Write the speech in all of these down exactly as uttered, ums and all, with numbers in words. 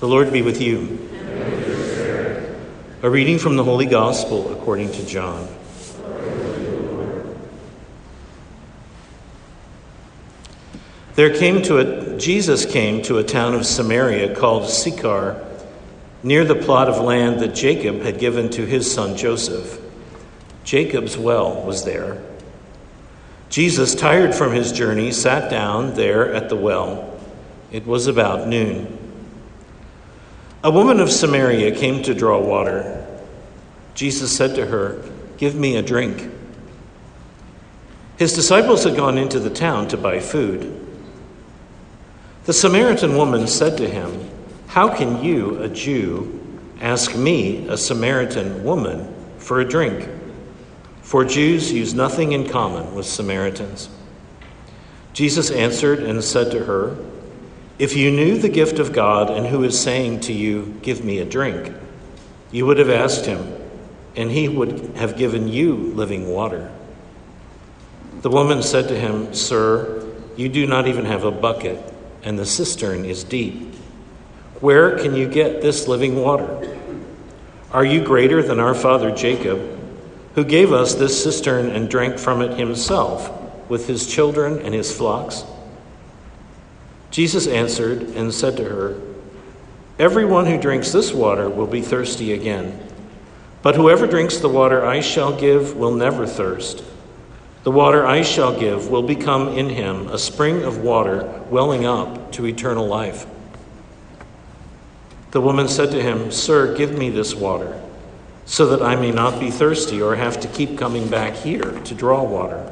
The Lord be with you. And with your spirit. A reading from the Holy Gospel according to John. There came to a, Jesus came to a town of Samaria called Sychar, near the plot of land that Jacob had given to his son Joseph. Jacob's well was there. Jesus, tired from his journey, sat down there at the well. It was about noon. A woman of Samaria came to draw water. Jesus said to her, "Give me a drink." His disciples had gone into the town to buy food. The Samaritan woman said to him, "How can you, a Jew, ask me, a Samaritan woman, for a drink?" For Jews use nothing in common with Samaritans. Jesus answered and said to her, "If you knew the gift of God and who is saying to you, 'Give me a drink,' you would have asked him, and he would have given you living water." The woman said to him, "Sir, you do not even have a bucket, and the cistern is deep. Where can you get this living water? Are you greater than our father Jacob, who gave us this cistern and drank from it himself with his children and his flocks?" Jesus answered and said to her, "Everyone who drinks this water will be thirsty again. But whoever drinks the water I shall give will never thirst. The water I shall give will become in him a spring of water welling up to eternal life." The woman said to him, "Sir, give me this water, so that I may not be thirsty or have to keep coming back here to draw water."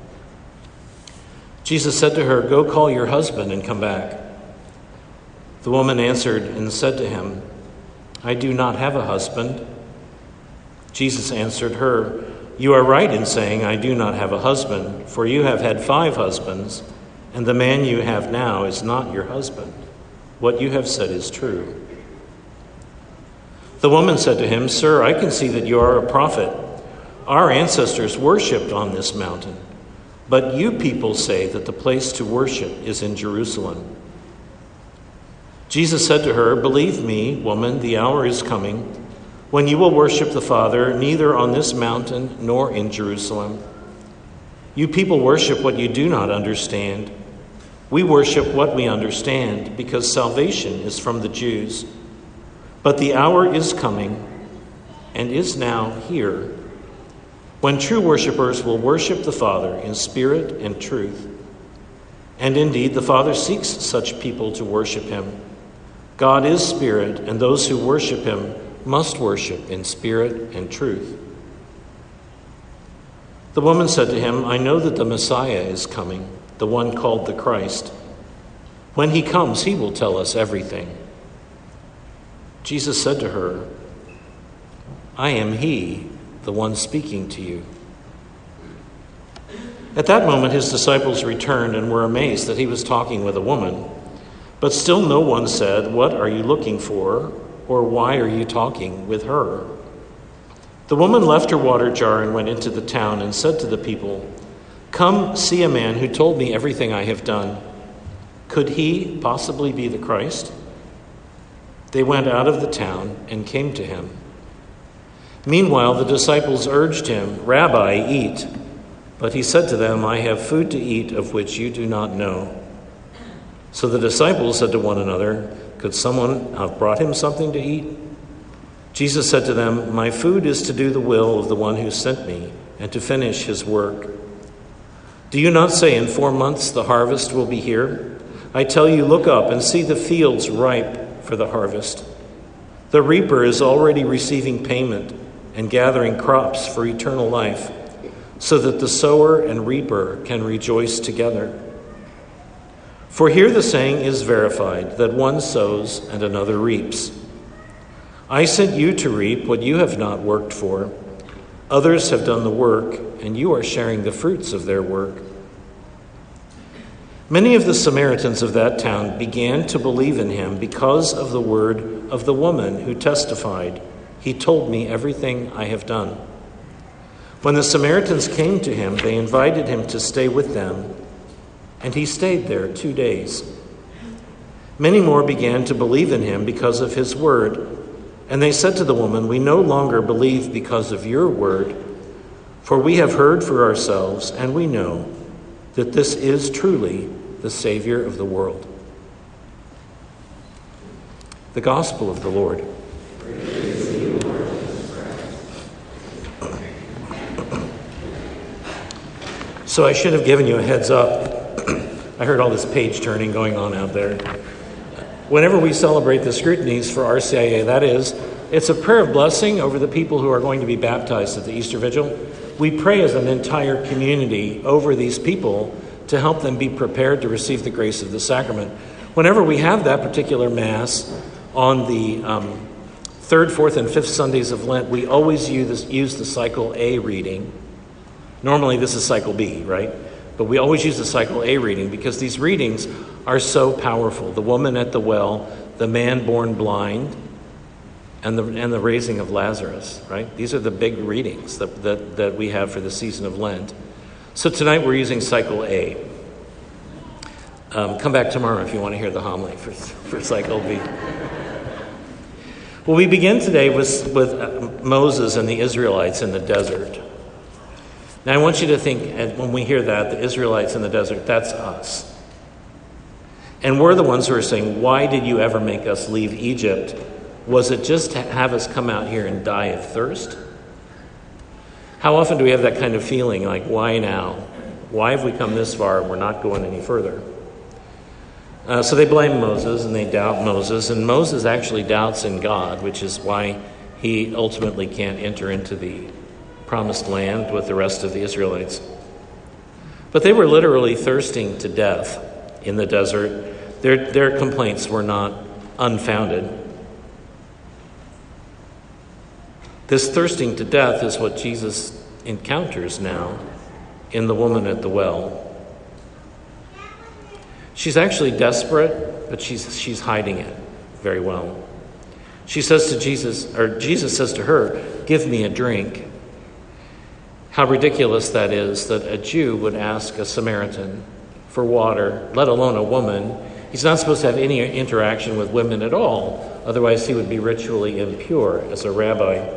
Jesus said to her, "Go call your husband and come back." The woman answered and said to him, "I do not have a husband." Jesus answered her, "You are right in saying, 'I do not have a husband,' for you have had five husbands, and the man you have now is not your husband. What you have said is true." The woman said to him, "Sir, I can see that you are a prophet. Our ancestors worshipped on this mountain, but you people say that the place to worship is in Jerusalem." Jesus said to her, "Believe me, woman, the hour is coming when you will worship the Father neither on this mountain nor in Jerusalem. You people worship what you do not understand. We worship what we understand, because salvation is from the Jews. But the hour is coming, and is now here, when true worshipers will worship the Father in spirit and truth. And indeed, the Father seeks such people to worship him. God is spirit, and those who worship him must worship in spirit and truth." The woman said to him, "I know that the Messiah is coming, the one called the Christ. When he comes, he will tell us everything." Jesus said to her, "I am he, the one speaking to you." At that moment, his disciples returned and were amazed that he was talking with a woman. But still no one said, "What are you looking for?" or "Why are you talking with her?" The woman left her water jar and went into the town and said to the people, "Come see a man who told me everything I have done. Could he possibly be the Christ?" They went out of the town and came to him. Meanwhile, the disciples urged him, "Rabbi, eat." But he said to them, "I have food to eat of which you do not know." So the disciples said to one another, "Could someone have brought him something to eat?" Jesus said to them, "My food is to do the will of the one who sent me and to finish his work. Do you not say in four months the harvest will be here? I tell you, look up and see the fields ripe for the harvest. The reaper is already receiving payment and gathering crops for eternal life, so that the sower and reaper can rejoice together. For here the saying is verified, that one sows and another reaps. I sent you to reap what you have not worked for. Others have done the work, and you are sharing the fruits of their work." Many of the Samaritans of that town began to believe in him because of the word of the woman who testified, "He told me everything I have done." When the Samaritans came to him, they invited him to stay with them, and he stayed there two days. Many more began to believe in him because of his word. And they said to the woman, "We no longer believe because of your word, for we have heard for ourselves, and we know that this is truly the Savior of the world." The Gospel of the Lord. Praise to you, Lord Jesus Christ. So I should have given you a heads up. I heard all this page turning going on out there. Whenever we celebrate the scrutinies for R C I A, that is, it's a prayer of blessing over the people who are going to be baptized at the Easter Vigil. We pray as an entire community over these people to help them be prepared to receive the grace of the sacrament. Whenever we have that particular Mass on the um, third, fourth, and fifth Sundays of Lent, we always use, use the Cycle A reading. Normally this is Cycle B, right? But we always use the Cycle A reading because these readings are so powerful. The woman at the well, the man born blind, and the and the raising of Lazarus, right? These are the big readings that, that, that we have for the season of Lent. So tonight we're using Cycle A. Um, come back tomorrow if you want to hear the homily for, for Cycle B. Well, we begin today with, with Moses and the Israelites in the desert. Now, I want you to think, when we hear that, the Israelites in the desert, that's us. And we're the ones who are saying, why did you ever make us leave Egypt? Was it just to have us come out here and die of thirst? How often do we have that kind of feeling, like, why now? Why have we come this far and we're not going any further? Uh, so they blame Moses and they doubt Moses, and Moses actually doubts in God, which is why he ultimately can't enter into the promised land with the rest of the Israelites. But they were literally thirsting to death in the desert. Their, their complaints were not unfounded. This thirsting to death is what Jesus encounters now in the woman at the well. She's actually desperate, but she's she's hiding it very well. She says to Jesus, or Jesus says to her, "Give me a drink." How ridiculous that is that a Jew would ask a Samaritan for water, let alone a woman. He's not supposed to have any interaction with women at all, otherwise he would be ritually impure as a rabbi.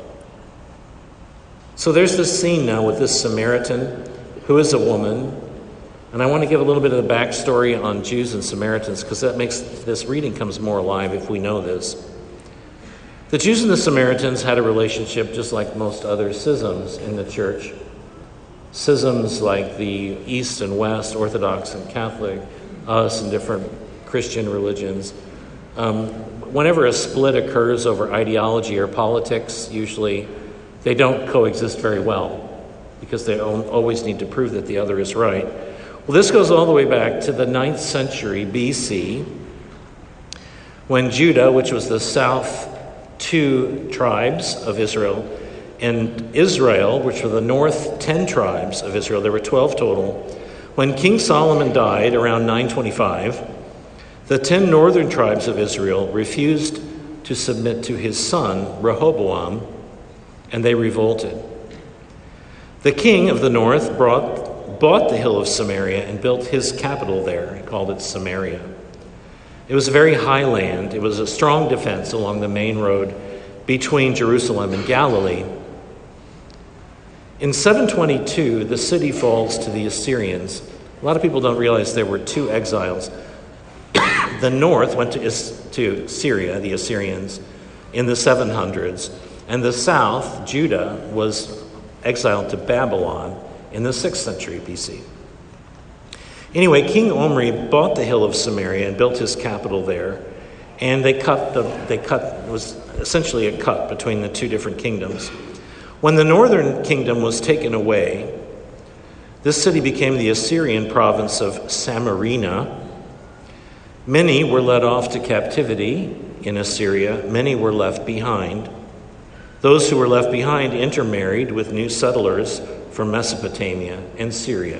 So there's this scene now with this Samaritan who is a woman, and I want to give a little bit of the backstory on Jews and Samaritans because that makes this reading comes more alive if we know this. The Jews and the Samaritans had a relationship just like most other schisms in the church. Schisms like the East and West, Orthodox and Catholic, us and different Christian religions. Um, whenever a split occurs over ideology or politics, usually they don't coexist very well because they always need to prove that the other is right. Well, this goes all the way back to the ninth century B C, when Judah, which was the south two tribes of Israel, and Israel, which were the north ten tribes of Israel, there were twelve total. When King Solomon died around nine twenty-five, the ten northern tribes of Israel refused to submit to his son, Rehoboam, and they revolted. The king of the north brought, bought the hill of Samaria and built his capital there and called it Samaria. It was a very high land. It was a strong defense along the main road between Jerusalem and Galilee. In seven twenty-two, the city falls to the Assyrians. A lot of people don't realize there were two exiles. The north went to, to Syria, the Assyrians, in the seven hundreds, and the south, Judah, was exiled to Babylon in the sixth century B C. Anyway, King Omri bought the hill of Samaria and built his capital there, and they cut the they cut it was essentially a cut between the two different kingdoms. When the northern kingdom was taken away, this city became the Assyrian province of Samarina. Many were led off to captivity in Assyria. Many were left behind. Those who were left behind intermarried with new settlers from Mesopotamia and Syria.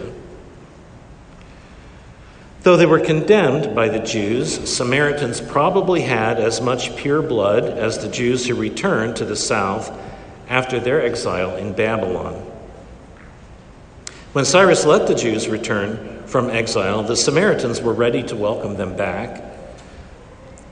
Though they were condemned by the Jews, Samaritans probably had as much pure blood as the Jews who returned to the south after their exile in Babylon. When Cyrus let the Jews return from exile, the Samaritans were ready to welcome them back.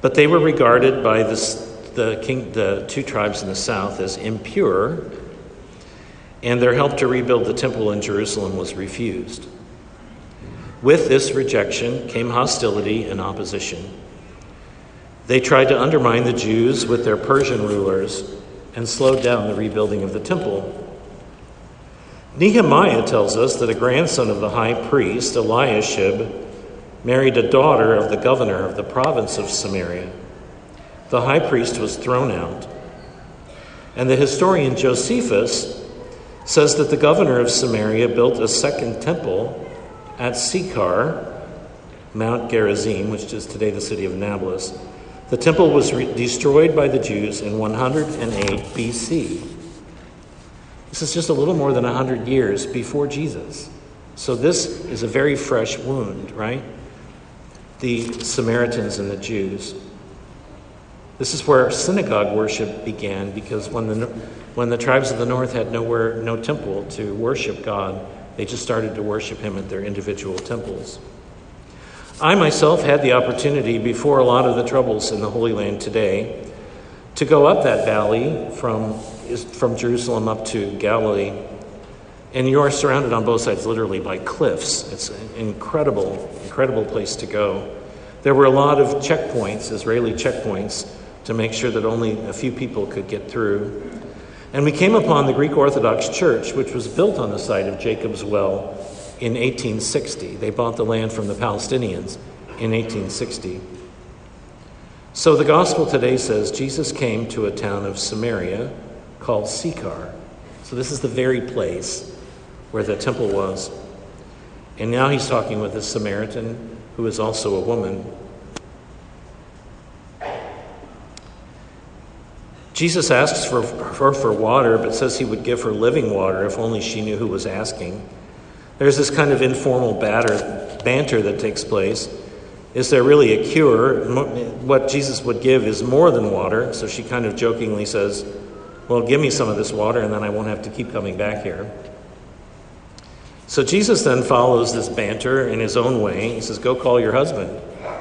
But they were regarded by this, the, king, the two tribes in the south as impure, and their help to rebuild the temple in Jerusalem was refused. With this rejection came hostility and opposition. They tried to undermine the Jews with their Persian rulers and slowed down the rebuilding of the temple. Nehemiah tells us that a grandson of the high priest, Eliashib, married a daughter of the governor of the province of Samaria. The high priest was thrown out. And the historian Josephus says that the governor of Samaria built a second temple at Sychar, Mount Gerizim, which is today the city of Nablus. The temple was re- destroyed by the Jews in one hundred eight B C. This is just a little more than one hundred years before Jesus. So this is a very fresh wound, right? The Samaritans and the Jews. This is where synagogue worship began, because when the when the tribes of the north had nowhere, no temple to worship God, they just started to worship him at their individual temples. I myself had the opportunity, before a lot of the troubles in the Holy Land today, to go up that valley from, from Jerusalem up to Galilee. And you are surrounded on both sides literally by cliffs. It's an incredible, incredible place to go. There were a lot of checkpoints, Israeli checkpoints, to make sure that only a few people could get through. And we came upon the Greek Orthodox Church, which was built on the site of Jacob's Well in eighteen sixty. They bought the land from the Palestinians in eighteen sixty. So the gospel today says Jesus came to a town of Samaria called Sychar. So this is the very place where the temple was. And now he's talking with a Samaritan who is also a woman. Jesus asks for her for water, but says he would give her living water if only she knew who was asking. There's this kind of informal batter, banter that takes place. Is there really a cure? What Jesus would give is more than water. So she kind of jokingly says, well, give me some of this water and then I won't have to keep coming back here. So Jesus then follows this banter in his own way. He says, go call your husband.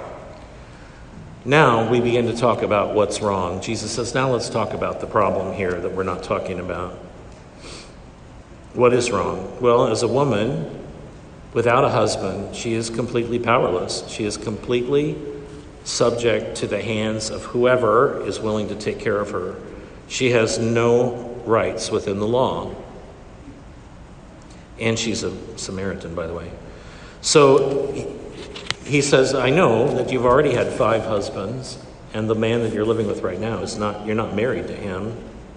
Now we begin to talk about what's wrong. Jesus says, now let's talk about the problem here that we're not talking about. What is wrong? Well, as a woman without a husband, she is completely powerless. She is completely subject to the hands of whoever is willing to take care of her. She has no rights within the law. And she's a Samaritan, by the way. So he says, I know that you've already had five husbands, and the man that you're living with right now is not, you're not married to him.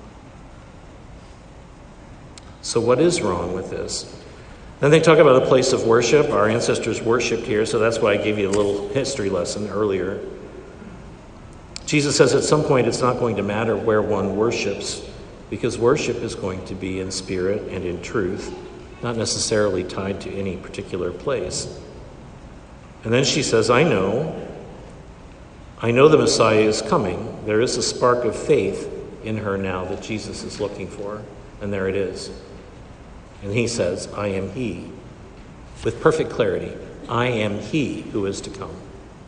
So what is wrong with this? Then they talk about a place of worship. Our ancestors worshipped here, so that's why I gave you a little history lesson earlier. Jesus says at some point it's not going to matter where one worships, because worship is going to be in spirit and in truth, not necessarily tied to any particular place. And then she says, I know, I know the Messiah is coming. There is a spark of faith in her now that Jesus is looking for, and there it is. And he says, I am he, with perfect clarity. I am he who is to come.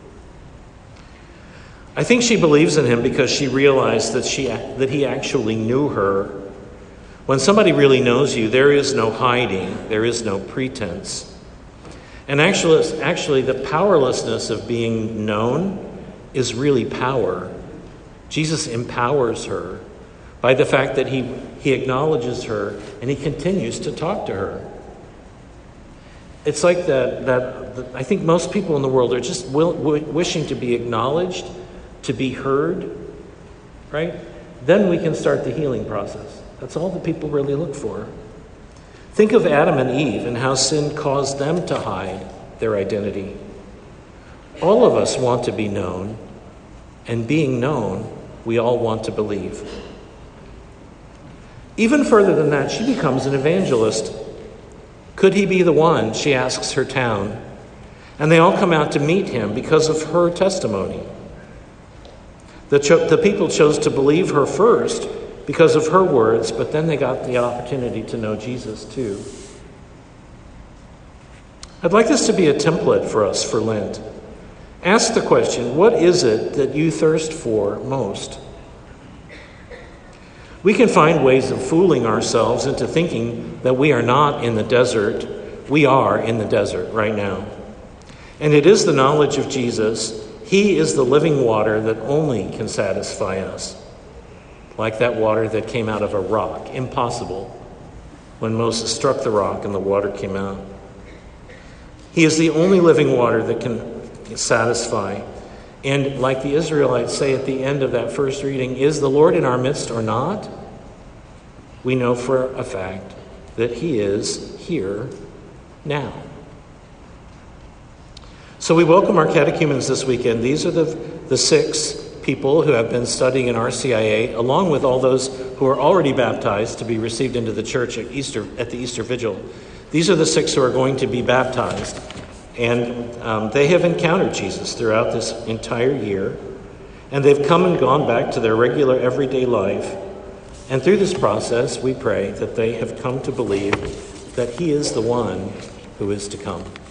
I think she believes in him because she realized that she that he actually knew her. When somebody really knows you, there is no hiding, there is no pretense. And actually, actually the powerlessness of being known is really power. Jesus empowers her by the fact that he, he acknowledges her and he continues to talk to her. It's like that, that, that I think most people in the world are just will, w- wishing to be acknowledged, to be heard, right? Then we can start the healing process. That's all that people really look for. Think of Adam and Eve and how sin caused them to hide their identity. All of us want to be known, and being known, we all want to believe. Even further than that, she becomes an evangelist. Could he be the one? She asks her town. And they all come out to meet him because of her testimony. The, cho- the people chose to believe her first because of her words, but then they got the opportunity to know Jesus too. I'd like this to be a template for us for Lent. Ask the question, what is it that you thirst for most? We can find ways of fooling ourselves into thinking that we are not in the desert. We are in the desert right now. And it is the knowledge of Jesus. He is the living water that only can satisfy us. Like that water that came out of a rock. Impossible. When Moses struck the rock and the water came out. He is the only living water that can satisfy. And like the Israelites say at the end of that first reading, is the Lord in our midst or not? We know for a fact that he is here now. So we welcome our catechumens this weekend. These are the, the six people who have been studying in R C I A, along with all those who are already baptized to be received into the church at Easter at the Easter Vigil. These are the six who are going to be baptized. And um, they have encountered Jesus throughout this entire year. And they've come and gone back to their regular everyday life. And through this process, we pray that they have come to believe that he is the one who is to come.